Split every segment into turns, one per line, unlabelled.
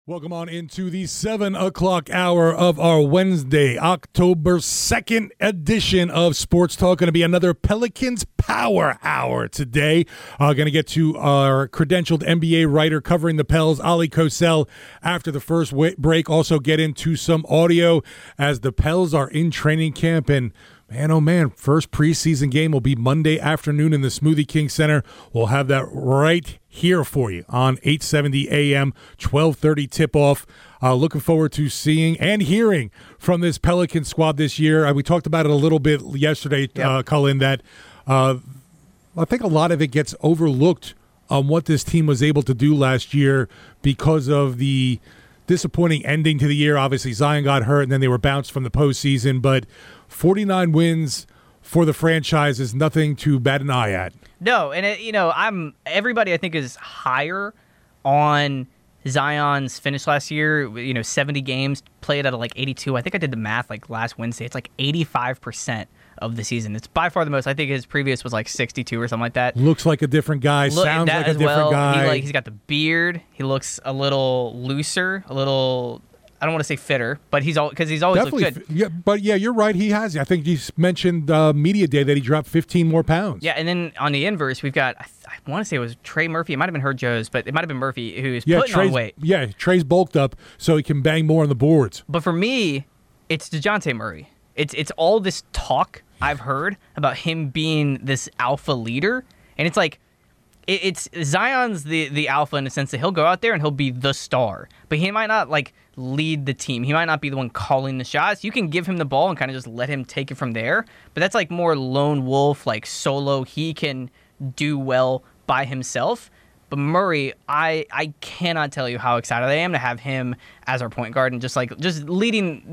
Welcome on into the 7 o'clock hour of our Wednesday, October 2nd edition of Sports Talk. Going to be another Pelicans Power Hour today. Going to get to our credentialed NBA writer covering the Pels, Ali Kosel, after the first break. Also get into some audio as the Pels are in training camp. And man, oh man, first preseason game will be Monday afternoon in the Smoothie King Center. We'll have that right here for you on 8:70 a.m., 12:30 tip-off. Looking forward to seeing and hearing from this Pelican squad this year. We talked about it a little bit yesterday, Cullen, that I think a lot of it gets overlooked on what this team was able to do last year because of the disappointing ending to the year. Obviously, Zion got hurt, and then they were bounced from the postseason. But 49 wins for the franchise is nothing to bat an eye at.
No, and everybody I think is higher on Zion's finish last year. 70 games played out of like 82. I think I did the math like last Wednesday. It's like 85% of the season. It's by far the most. I think his previous was like 62 or something like that.
Looks like a different guy. Sounds like a different guy.
He's got the beard. He looks a little looser, a little. I don't want to say fitter, but he's always looked good.
Yeah, you're right. He has. I think you mentioned media day that he dropped 15 more pounds.
Yeah, and then on the inverse, we've got. I want to say it was Trey Murphy. It might have been Herb Jones, but it might have been Murphy who's putting on weight.
Yeah, Trey's bulked up so he can bang more on the boards.
But for me, it's DeJounte Murray. It's all this talk I've heard about him being this alpha leader, and it's like. It's Zion's the alpha in the sense that he'll go out there and he'll be the star, but he might not like lead the team. He might not be the one calling the shots. You can give him the ball and kind of just let him take it from there, but that's like more lone wolf, like solo. He can do well by himself. But Murray, I cannot tell you how excited I am to have him as our point guard and just leading,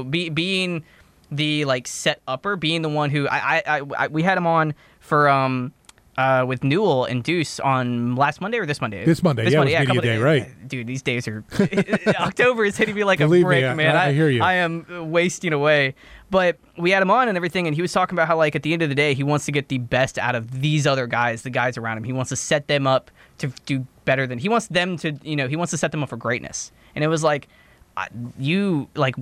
being the like set upper, being the one who we had him on for with Newell and Deuce on last Monday or this Monday?
This Monday, yeah, media day, right.
Dude, these days are... October is hitting me like
Believe
a brick,
me,
man.
I hear you.
I am wasting away. But we had him on and everything, and he was talking about how, like, at the end of the day, he wants to get the best out of these other guys, the guys around him. He wants to set them up to do better than... He wants them to, he wants to set them up for greatness. And it was like... I like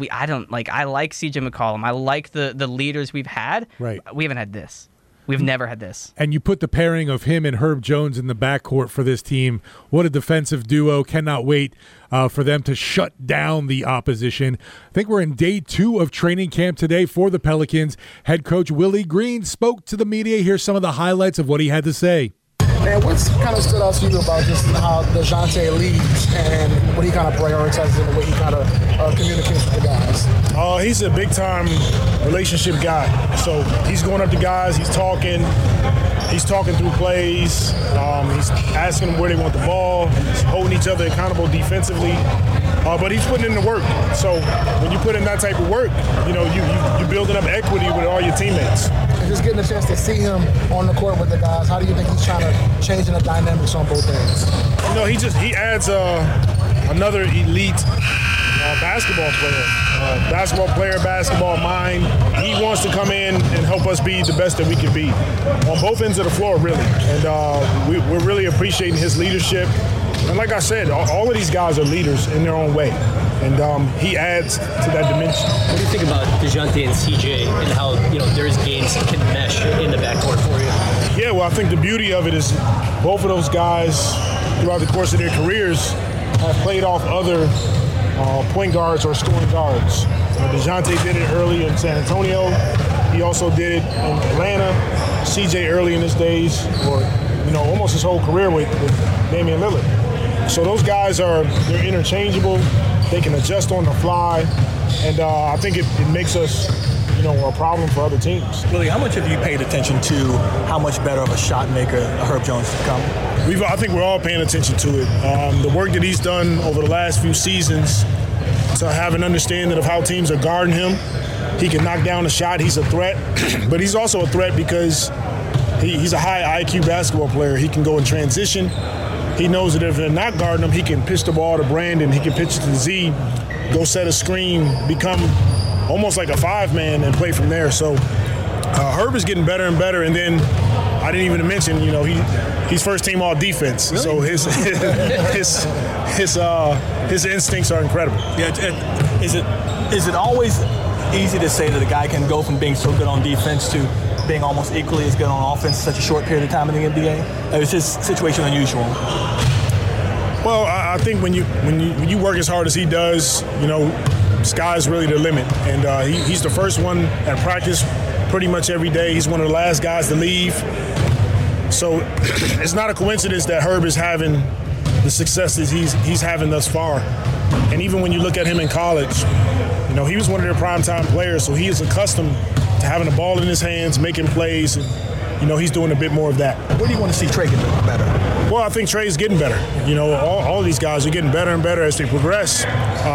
CJ McCollum. I like the leaders we've had.
Right.
We haven't had this. We've never had this.
And you put the pairing of him and Herb Jones in the backcourt for this team. What a defensive duo. Cannot wait for them to shut down the opposition. I think we're in day 2 of training camp today for the Pelicans. Head coach Willie Green spoke to the media. Here's some of the highlights of what he had to say.
And what's kind of stood out to you about just how DeJounte leads and what he kind of prioritizes and the way he kind of communicates with the guys?
He's a big-time relationship guy. So he's going up to guys, he's talking through plays, he's asking them where they want the ball, he's holding each other accountable defensively. But he's putting in the work. So when you put in that type of work, you're building up equity with all your teammates.
And just getting a chance to see him on the court with the guys, how do you think he's trying to change the dynamics on both ends?
He adds another elite basketball player, basketball mind. He wants to come in and help us be the best that we can be on both ends of the floor, really. And we're really appreciating his leadership. And like I said, all of these guys are leaders in their own way. And he adds to that dimension.
What do you think about DeJounte and CJ and how their games can mesh in the backcourt for you?
Yeah, well, I think the beauty of it is both of those guys throughout the course of their careers have played off other point guards or scoring guards. DeJounte did it early in San Antonio. He also did it in Atlanta. CJ early in his days, or almost his whole career with Damian Lillard. So those guys they're interchangeable. They can adjust on the fly, and I think it makes us, a problem for other teams.
Willie, how much have you paid attention to how much better of a shot maker Herb Jones has become?
I think we're all paying attention to it. The work that he's done over the last few seasons to have an understanding of how teams are guarding him. He can knock down a shot. He's a threat, but he's also a threat because he's a high IQ basketball player. He can go in transition. He knows that if they're not guarding him, he can pitch the ball to Brandon. He can pitch it to Z, go set a screen, become almost like a 5-man and play from there. So Herb is getting better and better. And then I didn't even mention, He's first team all defense,
Really?
so his instincts are incredible.
Yeah, is it always easy to say that a guy can go from being so good on defense to being almost equally as good on offense in such a short period of time in the NBA? Or is his situation unusual?
Well, I think when you work as hard as he does, sky's really the limit. And he's the first one at practice pretty much every day. He's one of the last guys to leave. So it's not a coincidence that Herb is having the success that he's having thus far. And even when you look at him in college, he was one of their primetime players, so he is accustomed to having the ball in his hands, making plays, and he's doing a bit more of that.
What do you want to see Trey get better?
Well, I think Trey's getting better. All of these guys are getting better and better as they progress.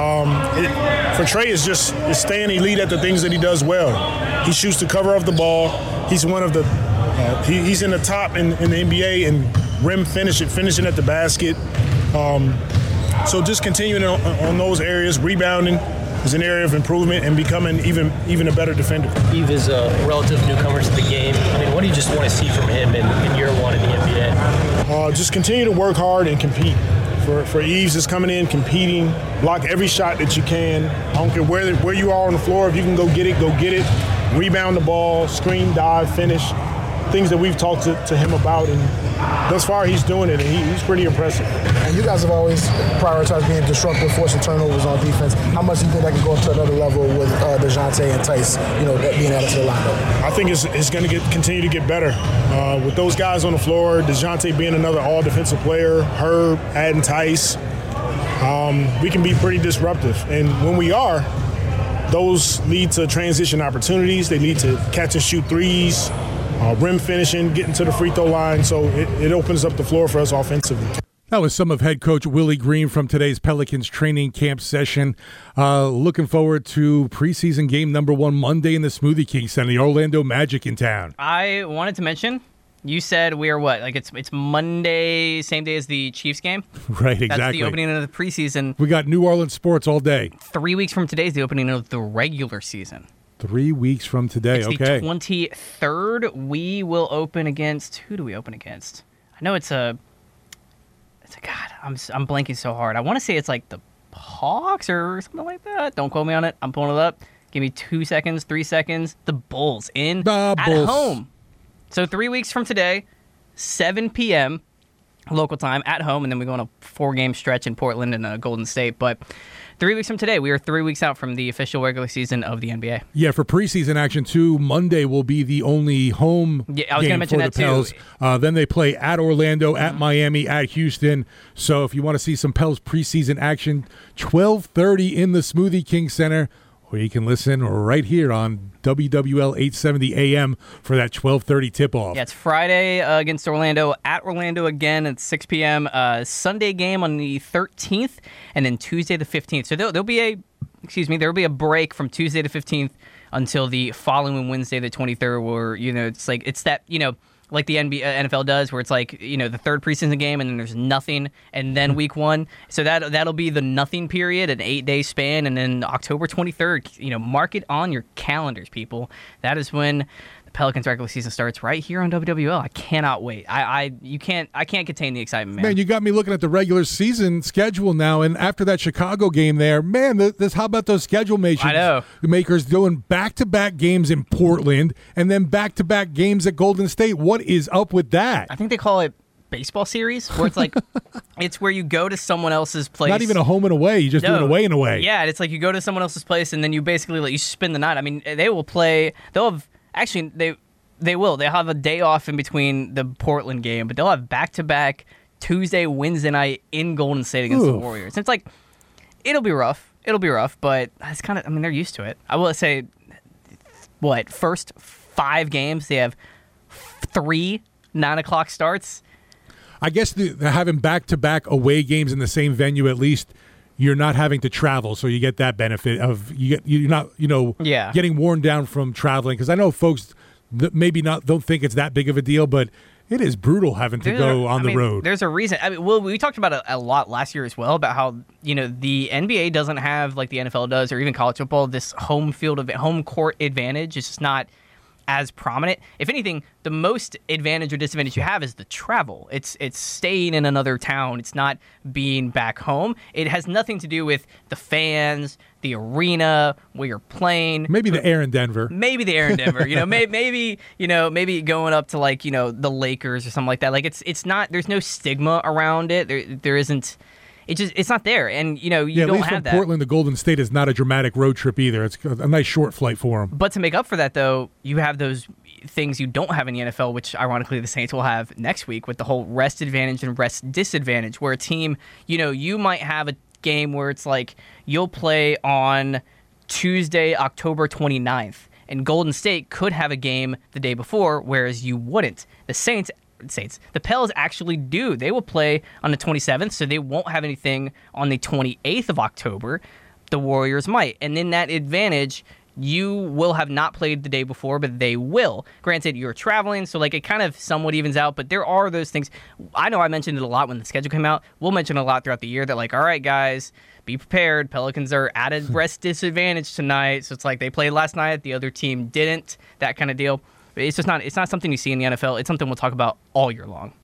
For Trey, it's staying elite at the things that he does well. He shoots the cover of the ball. He's one of the he's in the top in the NBA in rim finishing at the basket. So just continuing on those areas, rebounding is an area of improvement, and becoming even a better defender.
Yves is a relative newcomer to the game. I mean, what do you just want to see from him in year one in the NBA?
Just continue to work hard and compete. For Yves, is coming in, competing, block every shot that you can. I don't care where you are on the floor. If you can go get it. Rebound the ball, screen, dive, finish. Things that we've talked to him about, and thus far he's doing it, and he's pretty impressive.
And you guys have always prioritized being disruptive, forcing turnovers on defense. How much do you think that can go up to another level with DeJounte and Tice, that being added to the lineup?
I think it's going to continue to get better. With those guys on the floor, DeJounte being another all-defensive player, Herb, adding Tice, we can be pretty disruptive. And when we are, those lead to transition opportunities. They lead to catch and shoot threes, rim finishing, getting to the free throw line. So it opens up the floor for us offensively.
That was some of head coach Willie Green from today's Pelicans training camp session. Looking forward to preseason game number 1 Monday in the Smoothie King Center, the Orlando Magic in town.
I wanted to mention, you said we are what? Like it's Monday, same day as the Chiefs game?
Right, exactly.
That's the opening of the preseason.
We got New Orleans sports all day.
3 weeks from today is the opening of the regular season.
3 weeks from today,
it's
okay.
The 23rd. We will open against, who do we open against? I know it's a God, I'm blanking so hard. I want to say it's like the Hawks or something like that. Don't quote me on it. I'm pulling it up. Give me 2 seconds, 3 seconds. The Bulls at home. So 3 weeks from today, 7 p.m. local time at home, and then we go on a 4-game stretch in Portland and Golden State. But 3 weeks from today, we are 3 weeks out from the official regular season of the NBA.
Yeah, for preseason action too, Monday will be the only home
I was
game
gonna mention
for the
that too.
Pels. Then they play at Orlando, at Miami, at Houston. So if you want to see some Pels preseason action, 12:30 in the Smoothie King Center, or you can listen right here on WWL 870 AM for that 12:30 tip-off.
Yeah, it's Friday against Orlando, at Orlando again at 6 p.m. Sunday game on the 13th, and then Tuesday the 15th. So there'll be a break from Tuesday the 15th until the following Wednesday the 23rd, where it's that like the NFL does, where it's like the third preseason game and then there's nothing, and then week 1. So that'll be the nothing period, an 8-day span, and then October 23rd. Mark it on your calendars, people. That is when the Pelicans regular season starts right here on WWL. I cannot wait. I can't contain the excitement, man.
You got me looking at the regular season schedule now, and after that Chicago game there, man, how about those schedule makers doing back-to-back games in Portland and then back-to-back games at Golden State? What is up with that?
I think they call it baseball series, where it's like it's where you go to someone else's place.
Not even a home and away. You just do an away and away.
Yeah, it's like you go to someone else's place and then you basically you spend the night. I mean, they will play. They'll have. Actually, they will. They'll have a day off in between the Portland game, but they'll have back-to-back Tuesday, Wednesday night in Golden State against the Warriors. And it's like, it'll be rough. But it's kind of, they're used to it. I will say, first 5 games, they have 3 9 o'clock starts.
I guess having back-to-back away games in the same venue, at least you're not having to travel, so you get that benefit of you're not getting worn down from traveling. Because I know folks that maybe don't think it's that big of a deal, but it is brutal having to go on the road.
There's a reason. We talked about it a lot last year as well, about how the NBA doesn't have, like the NFL does, or even college football, this home court advantage. It's just not as prominent. If anything, the most advantage or disadvantage you have is the travel. It's staying in another town. It's not being back home. It has nothing to do with the fans, the arena, where you're playing.
Maybe the air in Denver.
Maybe the air in Denver. Maybe going up to like the Lakers or something like that. Like it's not. There's no stigma around it. There isn't. It's not there, and you don't
at least
have
from
that.
Portland to Golden State is not a dramatic road trip either. It's a nice short flight for them.
But to make up for that, though, you have those things you don't have in the NFL, which ironically the Saints will have next week with the whole rest advantage and rest disadvantage, where a team, you might have a game where it's like you'll play on Tuesday, October 29th, and Golden State could have a game the day before, whereas you wouldn't. The Pels actually do. They will play on the 27th, so they won't have anything on the 28th of October. The Warriors might. And in that advantage, you will have not played the day before, but they will. Granted, you're traveling, so like it kind of somewhat evens out, but there are those things. I know I mentioned it a lot when the schedule came out. We'll mention it a lot throughout the year that like, all right, guys, be prepared. Pelicans are at a rest disadvantage tonight. So it's like they played last night, the other team didn't, that kind of deal. It's not something you see in the NFL. It's something we'll talk about all year long.